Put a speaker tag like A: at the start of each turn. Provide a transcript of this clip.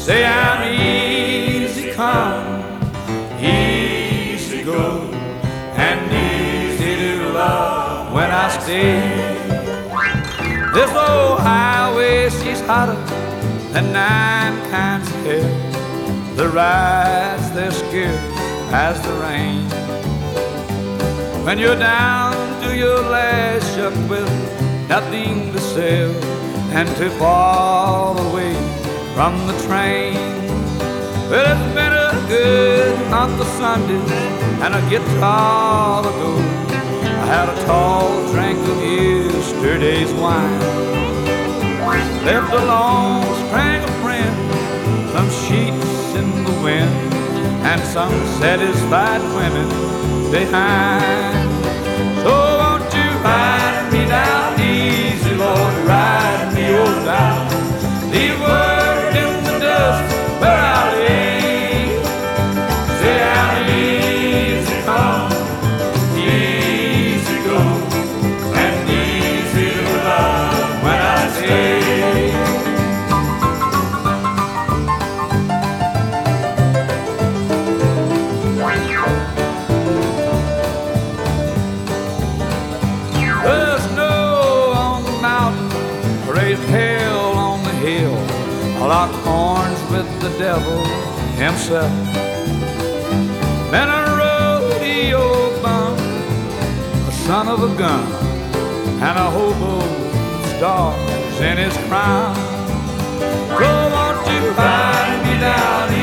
A: Say I'm easy come, easy go, and easy to love when I stay. This old highway, she's hotter than 9 kinds of hell. The rides, they're scarce as the rain. When you're down to your last shuck with nothing to sell and too far away from the train. Well, it's been a good month of Sundays and a guitar to go. I had a tall drink of yesterday's wine, left a long string of friends, some sheets in the wind, and some satisfied women behind. So won't you ride me down easy, Lord, ride me on down. Leave word in the dust where I lay. Say I'm easy come, easy go, and easy to love when I say. Hell on the hill, lock horns with the devil himself. Been a rodeo bum, a son of a gun, and a hobo with stars in his crown. So won't you ride me down